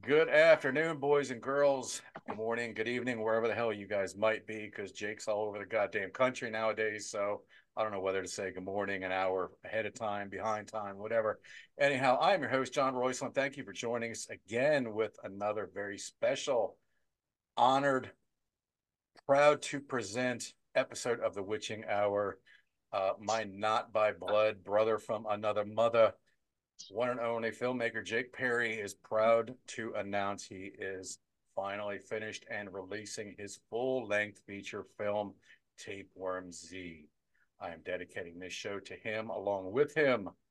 Good afternoon, boys and girls. Good morning, good evening, wherever the hell you guys might be, because Jake's all over the goddamn country nowadays. So I don't know whether to say good morning, an hour ahead of time, behind time, whatever. Anyhow, I'm your host, John Royceland. Thank you for joining us again with another very special, honored, proud to present episode of The Witching Hour. My not by blood brother from another mother, one and only filmmaker Jake Perry is proud to announce he is finally finished and releasing his full-length feature film, Tapeworm Z. I am dedicating this show to him. Along with him, a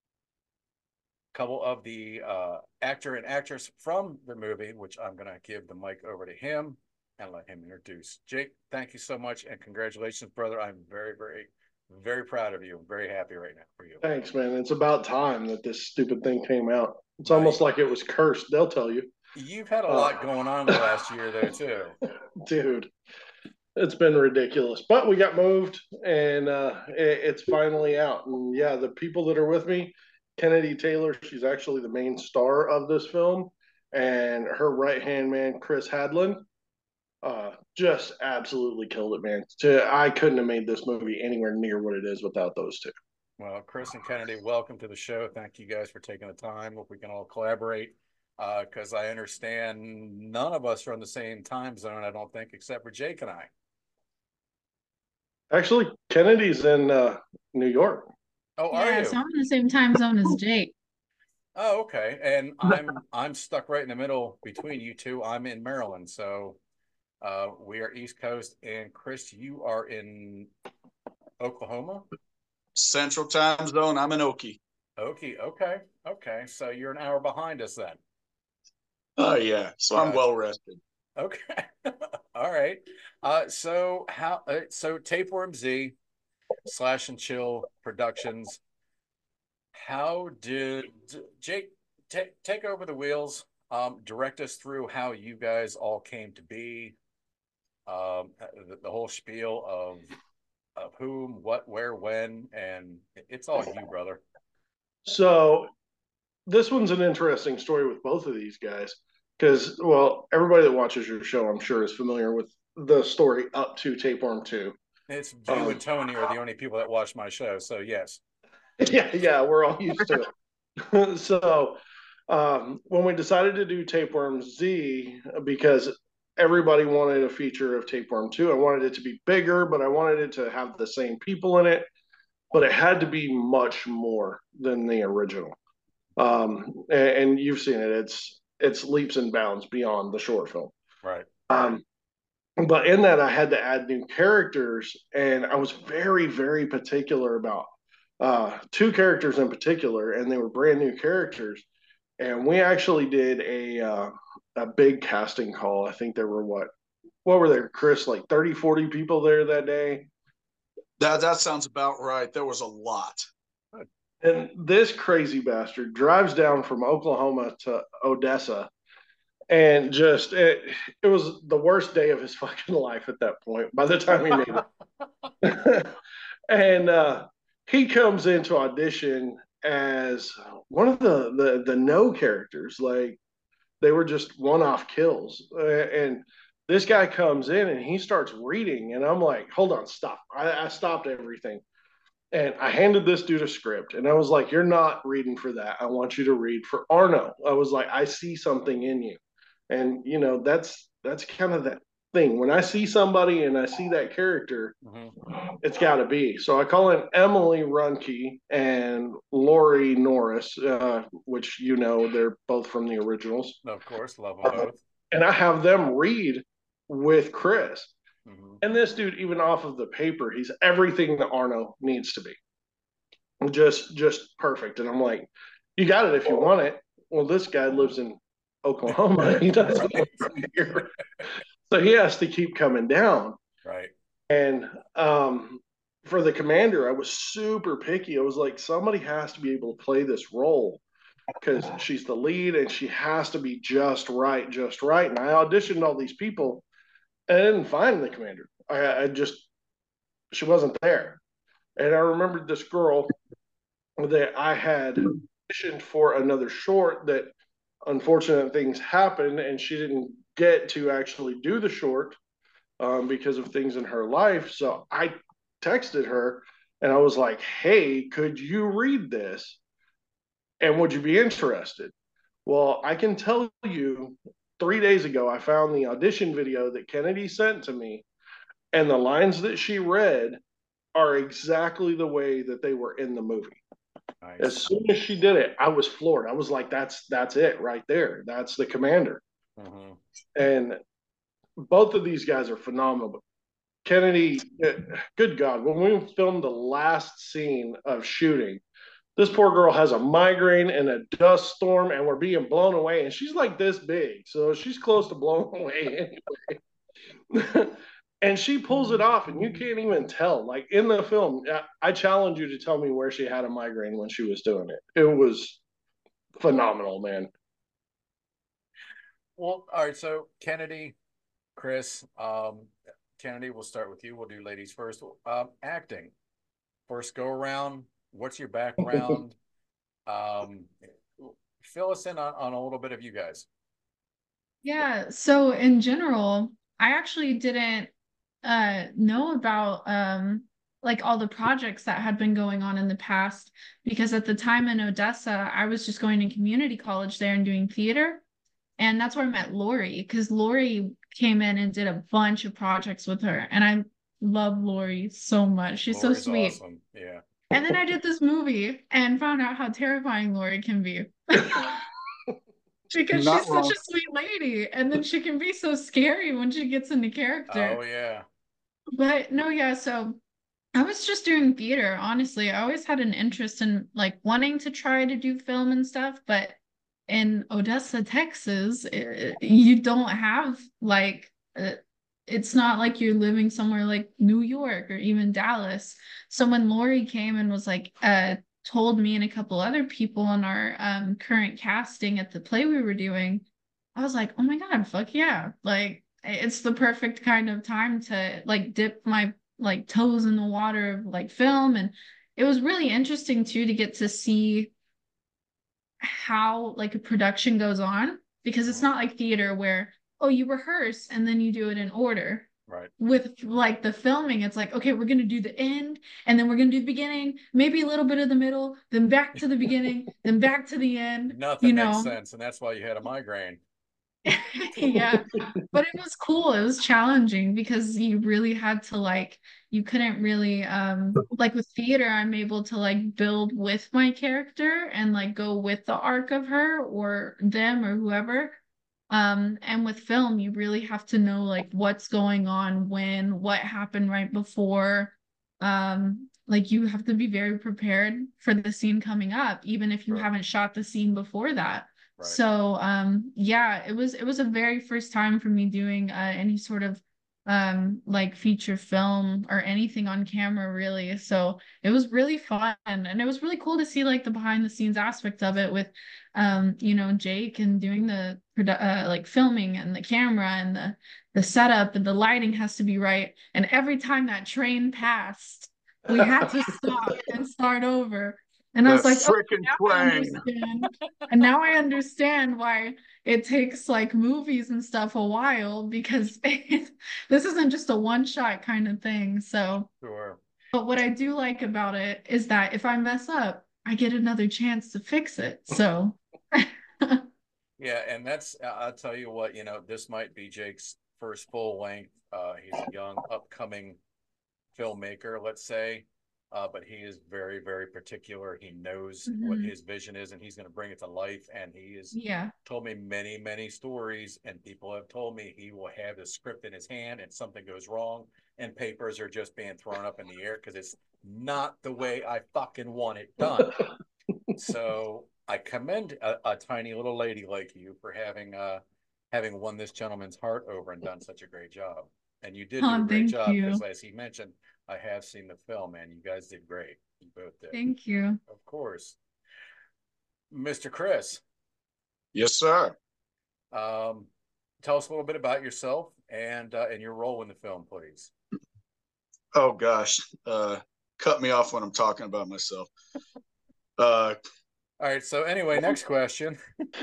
couple of the actor and actress from the movie, which I'm going to give the mic over to him and let him introduce. Jake, thank you so much and congratulations, brother. I'm very proud of you. I'm very happy right now for you. Thanks, man. It's about time that this stupid thing came out. It's Now, almost like it was cursed. They'll tell you. you've had a Uh, lot going on in the last year, though, too. dude, it's been ridiculous. But we got moved and it's finally out. And yeah, the people that are with me, Kennedy Taylor, she's actually the main star of this film. And her right hand man, Chris Hadland, just absolutely killed it, man. I couldn't have made this movie anywhere near what it is without those two. Well, Chris and Kennedy, welcome to the show. Thank you guys for taking the time. Hope we can all collaborate because I understand none of us are on the same time zone, I don't think, except for Jake and I. Actually, Kennedy's in New York. Oh, are Yeah, so you? I'm in the same time zone as Jake. Oh, okay. And I'm stuck right in the middle between you two. I'm in Maryland, so we are East Coast. And Chris, you are in Oklahoma. Central time zone. I'm in Okie. Okay. So you're an hour behind us then. Oh yeah, so I'm Gotcha. well rested. Okay. All right. So Tapeworm Z Slash and Chill Productions. How did Jake take over the wheels? Direct us through how you guys all came to be. The whole spiel of whom, what, where, when, and it's all you, brother. So this one's an interesting story with both of these guys because, well, everybody that watches your show, I'm sure, is familiar with the story up to Tapeworm 2. It's you and Tony are the only people that watch my show, so yes. Yeah, we're all used to it. So when we decided to do Tapeworm Z, because everybody wanted a feature of Tapeworm 2, I wanted it to be bigger, but I wanted it to have the same people in it, but it had to be much more than the original. And you've seen it. It's leaps and bounds beyond the short film. Right. But in that, I had to add new characters, and I was very particular about two characters in particular, and they were brand new characters. And we actually did a big casting call. I think there were what were there, Chris? Like 30, 40 people there that day. That sounds about right. There was a lot. And this crazy bastard drives down from Oklahoma to Odessa and just it was the worst day of his fucking life at that point by the time he made it. And he comes into audition as one of the no characters, like they were just one-off kills. And this guy comes in and he starts reading and I'm like, hold on, stop. I stopped everything and I handed this dude a script and I was like, you're not reading for that. I want you to read for Arno. I was like, I see something in you. And that's kind of that thing. When I see somebody and I see that character, it's got to be. So I call in Emily Runke and Lori Norris, which they're both from the originals. Of course, love them both. And I have them read with Chris. Mm-hmm. And this dude, even off of the paper, he's everything that Arno needs to be. Just perfect. And I'm like, you got it if you want it. Well, this guy lives in Oklahoma. He doesn't live here. So he has to keep coming down. Right. And for the commander, I was super picky. I was like, somebody has to be able to play this role because she's the lead and she has to be just right. And I auditioned all these people and I didn't find the commander. I just, she wasn't there. And I remembered this girl that I had auditioned for another short that unfortunate things happened, and she didn't get to actually do the short because of things in her life. So I texted her and I was like, "Hey, could you read this? And would you be interested?" Well, I can tell you 3 days ago, I found the audition video that Kennedy sent to me, and the lines that she read are exactly the way that they were in the movie. As Nice. soon as she did it, I was floored. I was like, that's it right there. That's the commander. Mm-hmm. And both of these guys are phenomenal. Kennedy, good God, when we filmed the last scene of shooting, this poor girl has a migraine and a dust storm, and we're being blown away. And she's like this big, so she's close to blown away anyway. And she pulls it off, and you can't even tell. Like in the film, I challenge you to tell me where she had a migraine when she was doing it. It was phenomenal, man. Well, all right. So Kennedy, Chris, Kennedy, we'll start with you. We'll do ladies first. Acting, first go around. What's your background? Um, Fill us in on a little bit of you guys. Yeah, so in general, I actually didn't know about like all the projects that had been going on in the past because at the time in Odessa, I was just going to community college there and doing theater. And that's where I met Lori because Lori came in and did a bunch of projects with her. And I love Lori so much. She's so Lori's sweet. awesome. Yeah. And then I did this movie and found out how terrifying Lori can be. Because Not she's such wrong. a sweet lady. And then she can be so scary when she gets into Oh character. yeah. But no, yeah, so I was just doing theater, honestly. I always had an interest in like wanting to try to do film and stuff, but in Odessa, Texas, you don't have like it's not like you're living somewhere like New York or even Dallas. So when Lori came and was like told me and a couple other people in our current casting at the play we were doing, I was like, "Oh my God, fuck yeah." Like it's the perfect kind of time to like dip my like toes in the water of like film. And it was really interesting too to get to see how like a production goes on because it's Mhm. not like theater where oh you rehearse and then you do it in order. Right. With like the filming, it's like okay, we're gonna do the end and then we're gonna do the beginning, maybe a little bit of the middle, then back to the beginning, then back to the end, you Nothing makes know. sense, and that's why you had a migraine. Yeah, but it was cool. It was challenging because you really had to like you couldn't really like with theater I'm able to like build with my character and like go with the arc of her or them or whoever. And with film you really have to know like what's going on when, what happened right before. Like you have to be very prepared for the scene coming up even if you Right. haven't shot the scene before that. Right. So yeah, it was a very first time for me doing any sort of like feature film or anything on camera really. So it was really fun and it was really cool to see like the behind the scenes aspect of it with Jake and doing the like filming and the camera and the setup and the lighting has to be right. And every time that train passed, we had to stop and start over. And I The was like, oh, freaking now I train. understand. And now I understand why it takes like movies and stuff a while because this isn't just a one shot kind of thing. So, Sure. but what I do like about it is that if I mess up, I get another chance to fix it. So, Yeah, and that's I'll tell you what, this might be Jake's first full length. He's a young, upcoming filmmaker, let's say. But he is very, very particular. He knows what mhm. his vision is, and he's going to bring it to life. And he has Yeah. told me many, many stories, and people have told me he will have the script in his hand, and something goes wrong, and papers are just being thrown up in the air because it's not the way I fucking want it done. So I commend a tiny little lady like you for having won this gentleman's heart over and done such a great job. And you did do a Oh, great thank job because, you. as he mentioned, I have seen the film, and you guys did great. You both did, Thank you. of course. Mr. Chris, Yes, sir. um, tell us a little bit about yourself and your role in the film, please. Oh gosh. Cut me off when I'm talking about myself. Uh All right. So anyway, next question.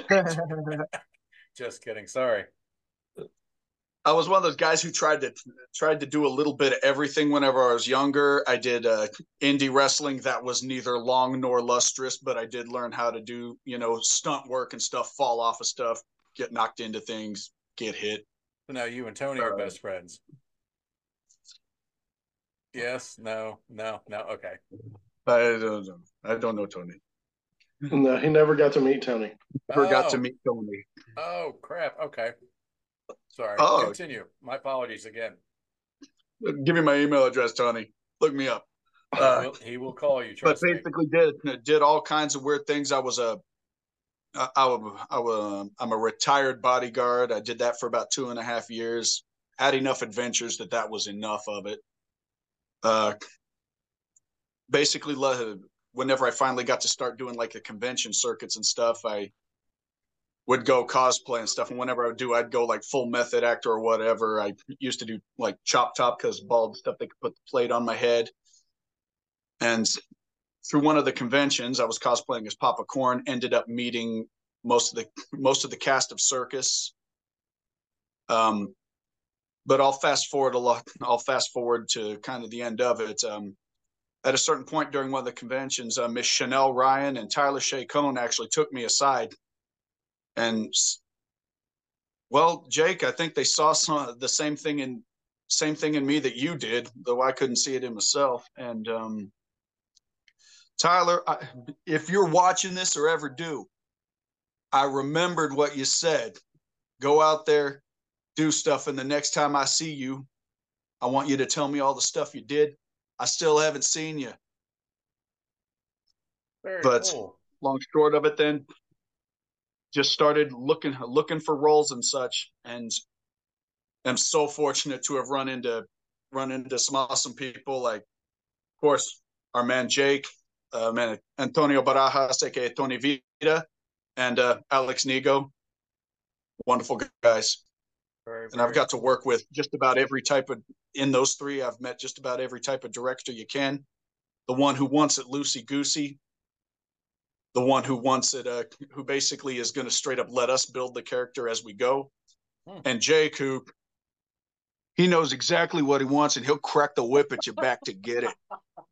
Just kidding. Sorry. I was one of those guys who tried to do a little bit of everything whenever I was younger. I did indie wrestling that was neither long nor lustrous, but I did learn how to do, stunt work and stuff, fall off of stuff, get knocked into things, get hit. So now you and Tony are best friends. Yes, no, no, no. Okay. I don't know Tony. No, he never got to meet Tony. Never got to meet Tony. Oh crap. Okay. Sorry. Oh. Continue. My apologies again. Give me my email address, Tony. Look me up. He will call you. But Trust me. basically, did all kinds of weird things. I'm a retired bodyguard. I did that for about 2.5 years. Had enough adventures that was enough of it. Basically, whenever I finally got to start doing like the convention circuits and stuff, I would go cosplay and stuff. And whenever I would do, I'd go like full method actor or whatever. I used to do like chop top because bald stuff. They could put the plate on my head. And through one of the conventions, I was cosplaying as Papa Corn. Ended up meeting most of the cast of Circus. But I'll fast forward a lot. I'll fast forward to kind of the end of it. At a certain point during one of the conventions, Miss Chanel Ryan and Tyler Shea Cohn actually took me aside. And well, Jake, I think they saw the same thing in me that you did, though I couldn't see it in myself. And Tyler, if you're watching this or ever do, I remembered what you said. Go out there, do stuff, and the next time I see you, I want you to tell me all the stuff you did. I still haven't seen you. Very but cool. Long short of it, then just started looking for roles and such, and I'm so fortunate to have run into some awesome people, like of course our man Jake, man Antonio Barajas, aka Tony Vida, and Alex Nigo. Wonderful guys. And I've got to work with just about every type of, in those three, I've met just about every type of director you can. The one who wants it loosey-goosey, the one who wants it, who basically is going to straight up let us build the character as we go. And Jake, who he knows exactly what he wants and he'll crack the whip at your back to get it.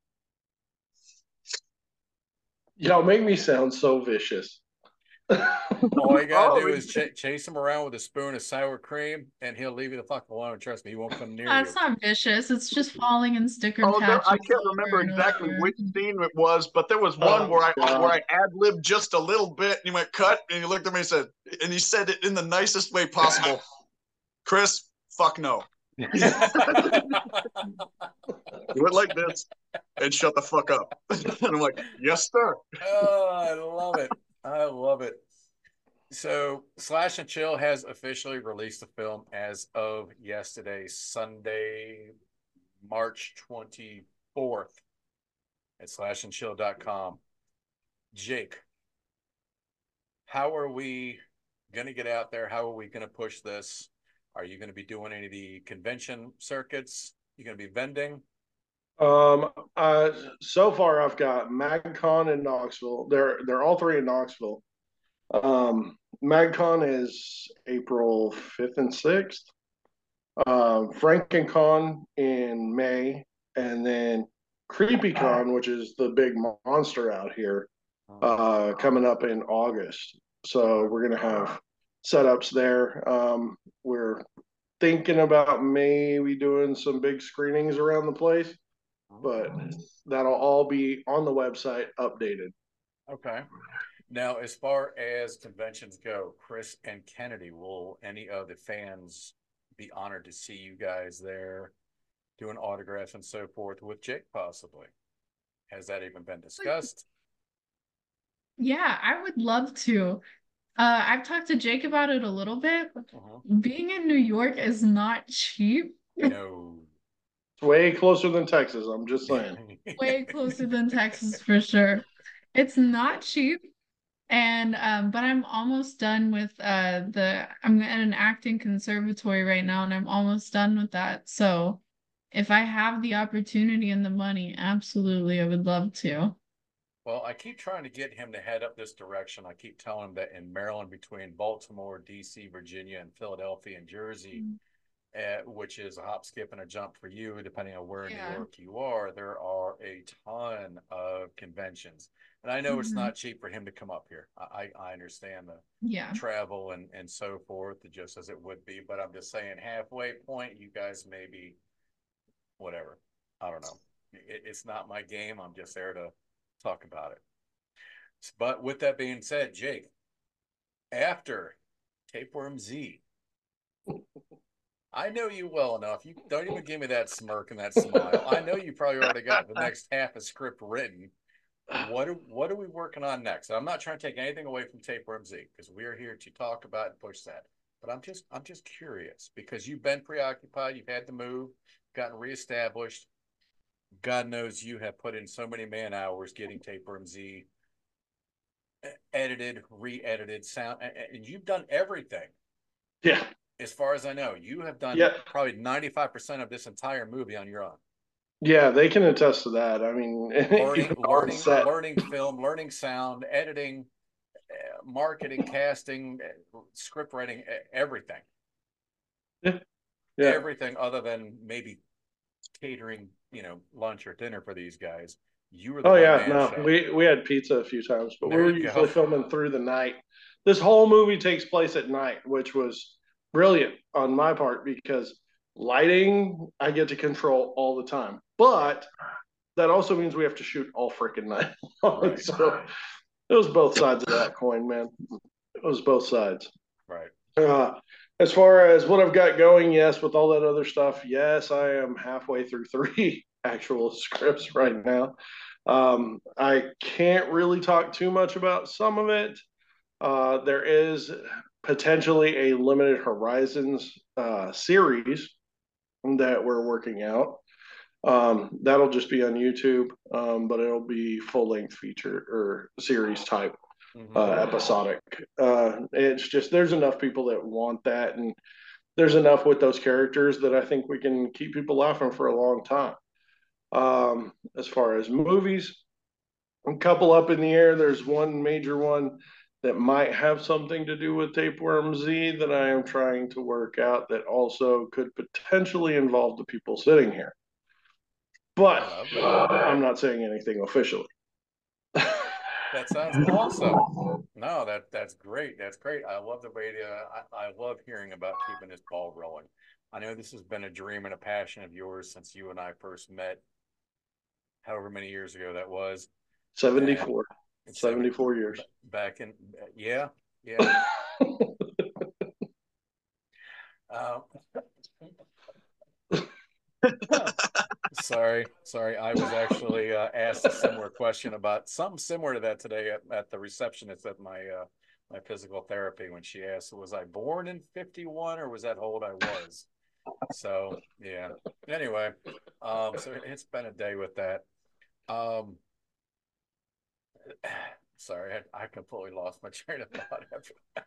Y'all make me sound so vicious. All you gotta do is chase him around with a spoon of sour cream, and he'll leave you the fuck alone. Trust me, he won't come near you. That's not vicious. It's just falling in sticker patches. I can't remember exactly which scene it was, but there was one where I ad-libbed just a little bit, and he went cut, and he looked at me and he said it in the nicest way possible. Chris, fuck no. You went like this and shut the fuck up. And I'm like, yes, sir. Oh, I love it. I love it. So Slash and Chill has officially released the film as of yesterday, Sunday, March 24th at slashandchill.com. Jake, how are we going to get out there? How are we going to push this? Are you going to be doing any of the convention circuits? You going to be vending? So far I've got MagCon in Knoxville. They're all three in Knoxville. MagCon is April 5th and 6th. FrankenCon in May, and then CreepyCon, which is the big monster out here, coming up in August. So we're gonna have setups there. We're thinking about maybe doing some big screenings around the place, but that'll all be on the website updated. Okay. Now, as far as conventions go, Chris and Kennedy, will any of the fans be honored to see you guys there doing autographs and so forth with Jake possibly? Has that even been discussed? Yeah, I would love to. I've talked to Jake about it a little bit. Being in New York is not cheap. No. It's way closer than Texas, I'm just saying. Way closer than Texas for sure. It's not cheap. And but I'm almost done with I'm at an acting conservatory right now, and I'm almost done with that. So if I have the opportunity and the money, absolutely I would love to. Well, I keep trying to get him to head up this direction. I keep telling him that in Maryland, between Baltimore, D.C., Virginia, and Philadelphia and Jersey, which is a hop, skip, and a jump for you, depending on where in New Yeah. York you are, there are a ton of conventions. And I know it's Mhm. not cheap for him to come up here. I understand the Yeah. travel and so forth, just as it would be. But I'm just saying, halfway point, you guys maybe, whatever. I don't know. It's not my game. I'm just there to talk about it. But with that being said, Jake, after Tapeworm Z, I know you well enough. You don't even give me that smirk and that smile. I know you probably already got the next half of script written. What are we working on next? I'm not trying to take anything away from Tapeworm Z because we are here to talk about and push that. But I'm just curious because you've been preoccupied, you've had to move, gotten reestablished. God knows you have put in so many man hours getting Tapeworm Z edited, re-edited, sound, and you've done everything. Yeah. As far as I know, you have done Yeah. probably 95% of this entire movie on your own. Yeah, they can attest to that. I mean, even on set. Learning film, learning sound, editing, marketing, casting, script writing, everything. Yeah. Yeah. Everything other than maybe catering, lunch or dinner for these guys. You were the Oh one yeah, man no, show. we had pizza a few times, but we There were you go. usually filming through the night. This whole movie takes place at night, which was brilliant on my part because lighting I get to control all the time. But that also means we have to shoot all freaking night long. Right. So it was both sides of that coin, man. It was both sides. Right. As far as what I've got going, yes, with all that other stuff, yes, I am halfway through 3 actual scripts right now. I can't really talk too much about some of it. There is potentially a limited horizons series that we're working out. That'll just be on YouTube, but it'll be full length feature or series type episodic. It's just there's enough people that want that, and there's enough with those characters that I think we can keep people laughing for a long time. As far as movies, a couple up in the air. There's one major one that might have something to do with Tapeworm Z that I am trying to work out that also could potentially involve the people sitting here. But I'm not saying anything officially. That sounds awesome. No, that's great. That's great. I love the way I love hearing about keeping this ball rolling. I know this has been a dream and a passion of yours since you and I first met, however many years ago that was. 74. And 74 years. Back in, yeah, yeah. uh, sorry. I was actually asked a similar question about something similar to that today at the receptionist at my physical therapy when she asked, "Was I born in 51 or was that how old I was?" So yeah. Anyway, so it's been a day with that. Um, sorry, I completely lost my train of thought after that.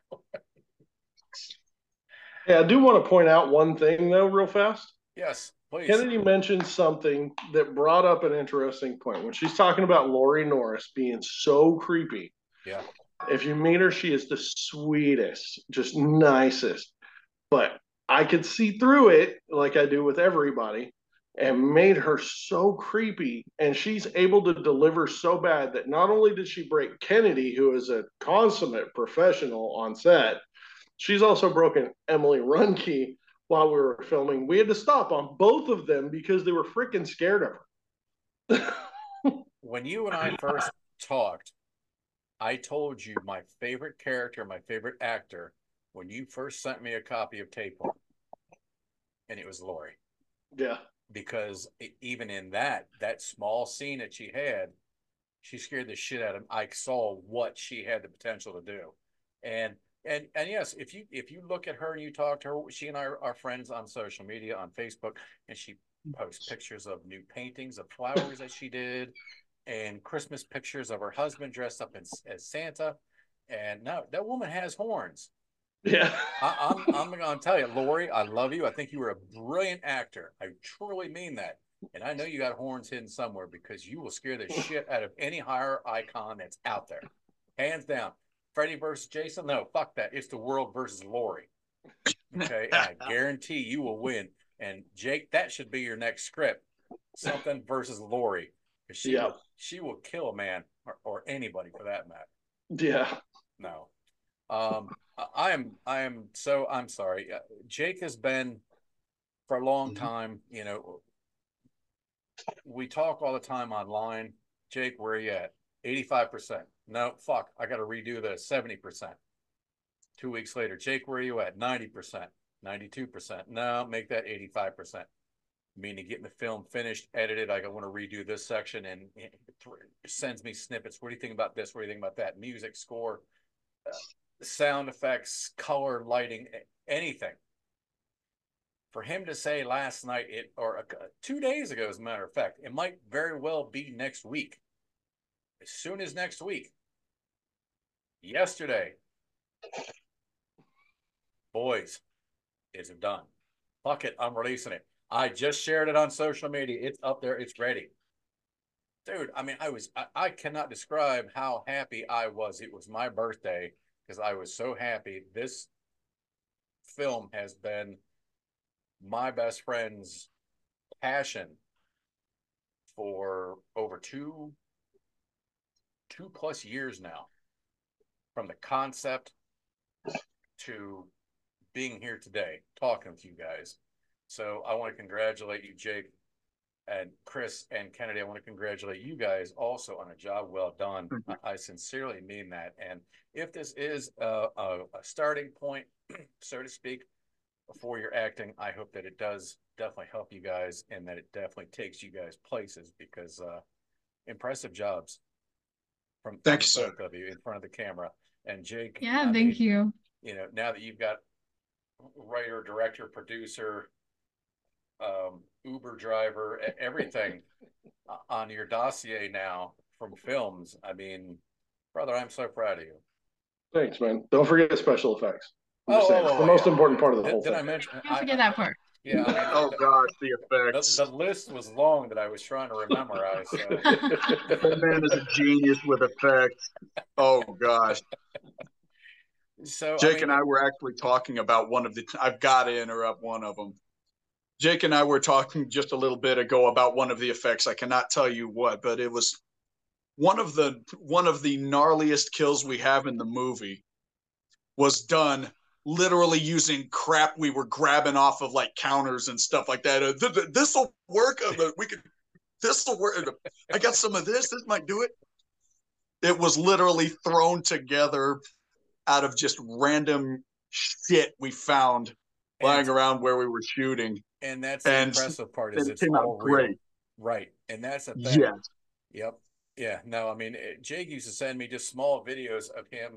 Yeah, I do want to point out one thing though, real fast. Yes, please. Kennedy mentioned something that brought up an interesting point when she's talking about Lori Norris being so creepy. Yeah. If you meet her, she is the sweetest, just nicest. But I could see through it, like I do with everybody, and made her so creepy. And she's able to deliver so bad that not only did she break Kennedy, who is a consummate professional on set, she's also broken Emily Runke while we were filming. We had to stop on both of them because they were freaking scared of her. When you and I first talked, I told you my favorite character, my favorite actor, when you first sent me a copy of Tapeworm, and it was Lori. Yeah. Because even in that small scene that she had, she scared the shit out of him. I saw what she had the potential to do. And yes, if you look at her and you talk to her, she and I are friends on social media, on Facebook, and she posts pictures of new paintings of flowers that she did and Christmas pictures of her husband dressed up as Santa. And no, that woman has horns. Yeah. I'm going to tell you, Lori, I love you. I think you were a brilliant actor. I truly mean that. And I know you got horns hidden somewhere because you will scare the shit out of any horror icon that's out there. Hands down. Freddy versus Jason? No, fuck that. It's the world versus Laurie. Okay. And I guarantee you will win. And Jake, that should be your next script. Something versus Laurie. She will kill a man or anybody for that matter. Yeah. No. I'm sorry. Jake has been for a long time, you know, we talk all the time online. Jake, where are you at? 85%. No, fuck. I got to redo the 70%. 2 weeks later, Jake, where are you at? 90%, 92%. No, make that 85%. Meaning getting the film finished, edited. I want to redo this section and it sends me snippets. What do you think about this? What do you think about that? Music, score, sound effects, color, lighting, anything. For him to say last night, or 2 days ago, as a matter of fact, it might very well be next week. As soon as next week. Yesterday, boys, is it done? Fuck it, I'm releasing it. I just shared it on social media. It's up there. It's ready. Dude, I mean, I cannot describe how happy I was. It was my birthday because I was so happy. This film has been my best friend's passion for over two plus years now, from the concept to being here today talking with you guys. So I want to congratulate you, Jake and Chris and Kennedy. I want to congratulate you guys also on a job well done. I sincerely mean that. And if this is a starting point, so to speak, for your acting, I hope that it does definitely help you guys and that it definitely takes you guys places, because impressive jobs from both of you in front of the camera. And Jake, yeah, thank you. You know, now that you've got writer, director, producer, Uber driver, everything on your dossier now from films, I mean, brother, I'm so proud of you. Thanks, man. Don't forget special effects. It's the most important part of the whole thing. Did I mention? Don't forget that part. Yeah, I mean, oh gosh, the effects. The list was long that I was trying to memorize. So. That man is a genius with effects. Oh gosh. So Jake and I were actually talking about one of the. I've got to interrupt one of them. Jake and I were talking just a little bit ago about one of the effects. I cannot tell you what, but it was one of the gnarliest kills we have in the movie. Was done literally using crap we were grabbing off of like counters and stuff like that. This will work. This will work. I got some of this. This might do it. It was literally thrown together out of just random shit we found lying around where we were shooting. And that's the impressive part, is it's all real. Great. Right. And that's the thing. Yes. Yep. Yeah. No, I mean, Jake used to send me just small videos of him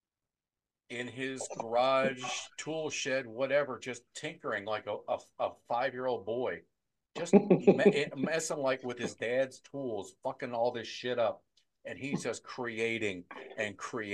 in his garage, tool shed, whatever, just tinkering like a 5-year-old boy, just messing like with his dad's tools, fucking all this shit up. And he's just creating, and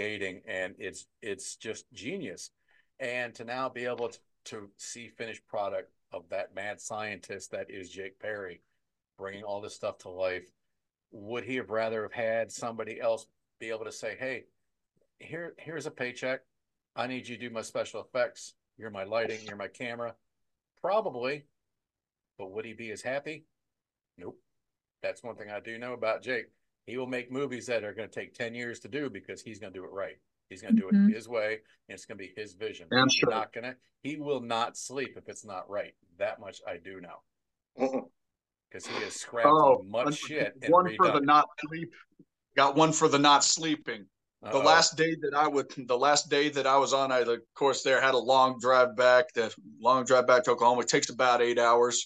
it's just genius. And to now be able to see finished product of that mad scientist that is Jake Perry, bringing all this stuff to life. Would he have rather have had somebody else be able to say, hey, here's a paycheck. I need you to do my special effects. You're my lighting. You're my camera. Probably. But would he be as happy? Nope. That's one thing I do know about Jake. He will make movies that are going to take 10 years to do because he's going to do it right. He's going to do it his way, and it's going to be his vision. He will not sleep if it's not right. That much I do know. Because he has scrapped much shit. And one for the not sleep. Got one for the not sleeping. The last day that I was on, I of course there had a long drive back. The long drive back to Oklahoma. It takes about 8 hours.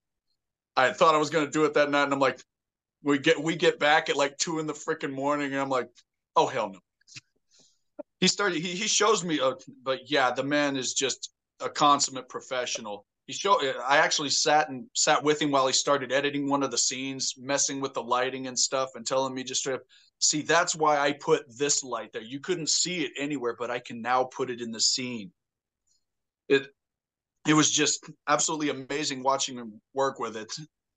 I thought I was going to do it that night, and I'm like, we get back at like 2 in the freaking morning, and I'm like, oh hell no. He shows me, but yeah, the man is just a consummate professional. I actually sat with him while he started editing one of the scenes, messing with the lighting and stuff, and telling me just to see, that's why I put this light there. You couldn't see it anywhere, but I can now put it in the scene. It was just absolutely amazing watching him work with it.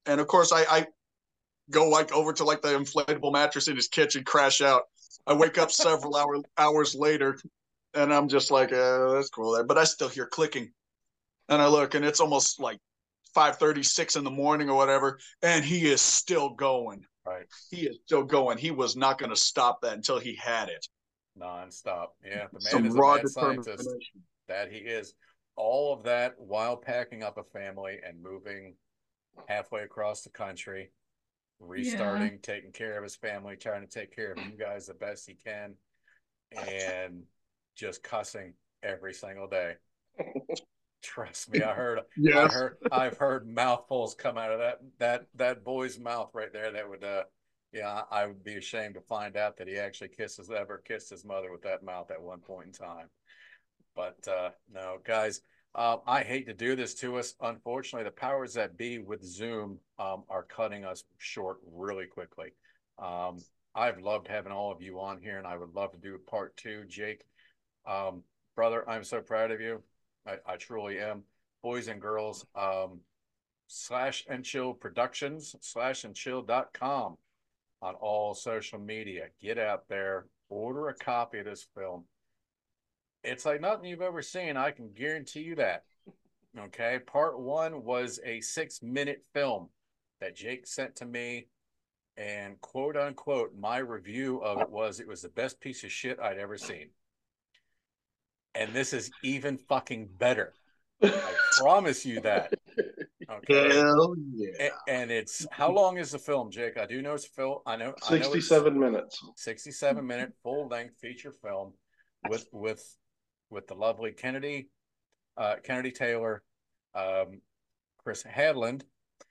And of course, I go like over to like the inflatable mattress in his kitchen, crash out. I wake up several hours later, and I'm just like, that's cool. But I still hear clicking, and I look, and it's almost like 5:36 in the morning or whatever, and he is still going. Right. He is still going. He was not going to stop that until he had it. Nonstop. Yeah, the man Some is a raw mad scientist. determination. That he is. All of that while packing up a family and moving halfway across the country, restarting, taking care of his family, trying to take care of you guys the best he can, and just cussing every single day. Trust me, Yes. I've heard mouthfuls come out of that boy's mouth right there. That would, yeah, I would be ashamed to find out that he actually ever kissed his mother with that mouth at one point in time. But no, guys, I hate to do this to us. Unfortunately, the powers that be with Zoom are cutting us short really quickly. I've loved having all of you on here, and I would love to do part two. Jake, brother, I'm so proud of you. I truly am. Boys and girls, Slash and Chill Productions, slashandchill.com on all social media. Get out there, order a copy of this film. It's like nothing you've ever seen. I can guarantee you that. Okay. Part one was a 6-minute film that Jake sent to me. And quote unquote, my review of it was the best piece of shit I'd ever seen. And this is even fucking better. I promise you that. Okay. Hell yeah. And it's, how long is the film, Jake? I do know it's film. I know 67 minutes. 67-minute full length feature film with the lovely Kennedy Taylor, Chris Hadland,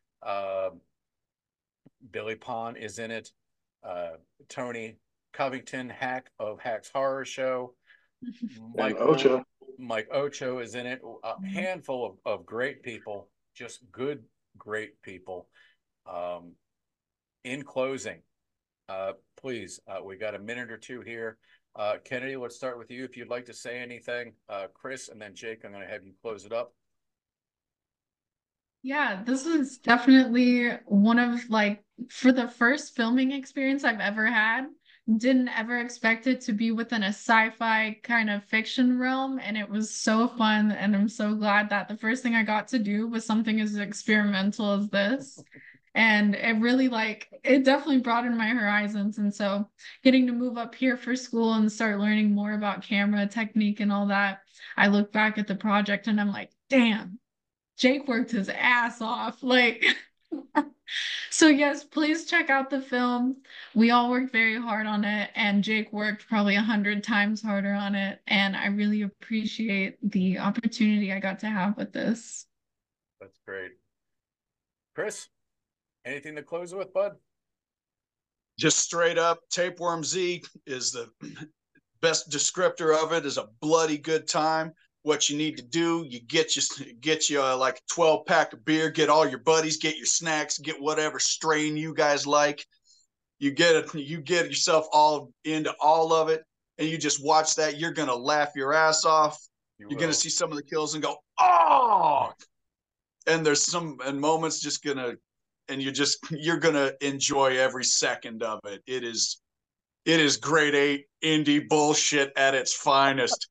Billy Pond is in it, Tony Covington, Hack of Hack's Horror Show, Mike Ocho is in it. A handful of great people, just good, great people. In closing, please, we got a minute or two here. Kennedy, let's start with you if you'd like to say anything. Chris, and then Jake, I'm going to have you close it up. Yeah, this is definitely one of like, for the first filming experience I've ever had, didn't ever expect it to be within a sci-fi kind of fiction realm, and it was so fun, and I'm so glad that the first thing I got to do was something as experimental as this. And it really it definitely broadened my horizons. And so getting to move up here for school and start learning more about camera technique and all that, I look back at the project and I'm like, damn, Jake worked his ass off. So yes, please check out the film. We all worked very hard on it, and Jake worked probably 100 times harder on it. And I really appreciate the opportunity I got to have with this. That's great. Chris, anything to close with, bud? Just straight up, Tapeworm Z is the best descriptor of it. Is a bloody good time. What you need to do, you get you like a 12-pack of beer, get all your buddies, get your snacks, get whatever strain you guys like. You get yourself all into all of it, and you just watch that. You're gonna laugh your ass off. You're gonna see some of the kills and go, oh! And there's some moments just gonna, and you're gonna enjoy every second of it. It is grade A indie bullshit at its finest.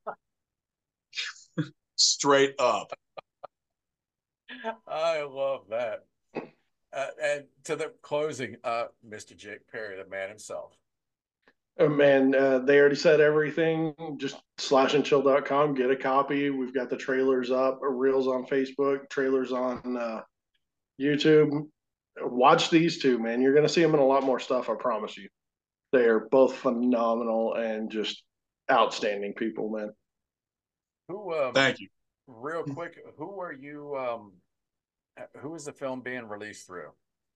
Straight up. I love that. And to the closing, Mr. Jake Perry, the man himself. Man, they already said everything. Just slashandchill.com, get a copy. We've got the trailers up, reels on Facebook, trailers on YouTube. Watch these two, man. You're going to see them in a lot more stuff, I promise you. They are both phenomenal and just outstanding people, man. Thank you. Real quick, who are you? Who is the film being released through?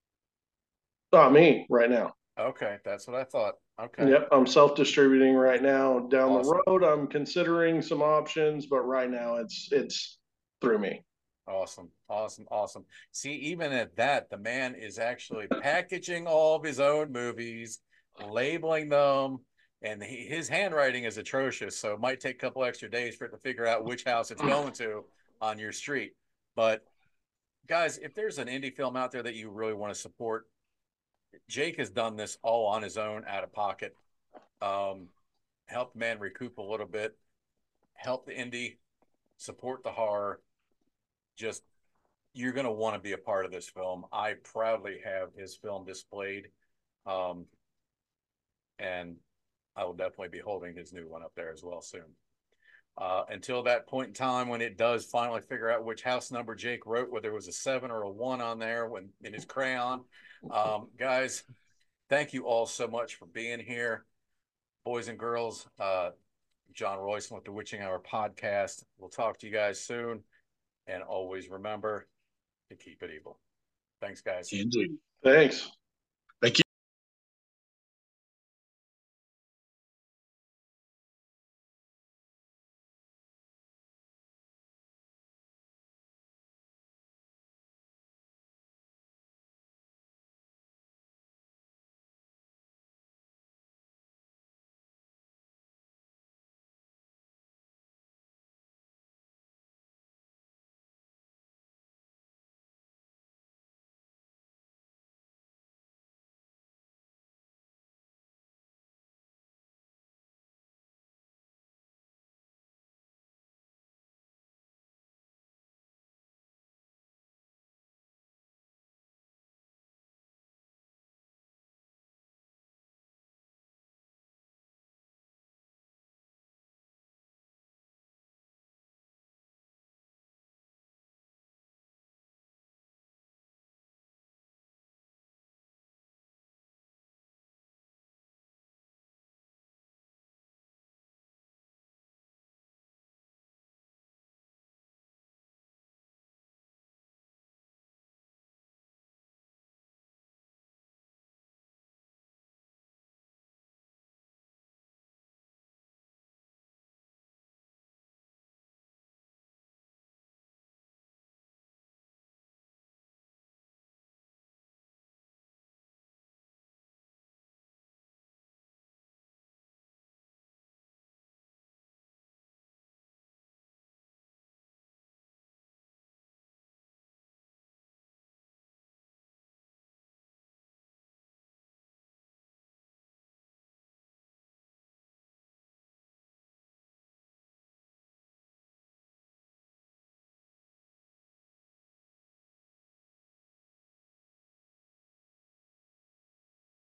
Me right now. Okay, that's what I thought. Okay. Yep, I'm self-distributing right now. Down Awesome. the road, I'm considering some options, but right now it's through me. Awesome. See, even at that, the man is actually packaging all of his own movies, labeling them, and his handwriting is atrocious, so it might take a couple extra days for it to figure out which house it's going to on your street. But guys, if there's an indie film out there that you really want to support, Jake has done this all on his own, out of pocket. Help the man recoup a little bit, help the indie, support the horror. Just, you're going to want to be a part of this film. I proudly have his film displayed. And I will definitely be holding his new one up there as well soon. Until that point in time, when it does finally figure out which house number Jake wrote, whether it was a 7 or a 1 on there when in his crayon. Guys, thank you all so much for being here. Boys and girls, John Royson with the Witching Hour podcast. We'll talk to you guys soon. And always remember to keep it evil. Thanks, guys. Indeed. Thanks.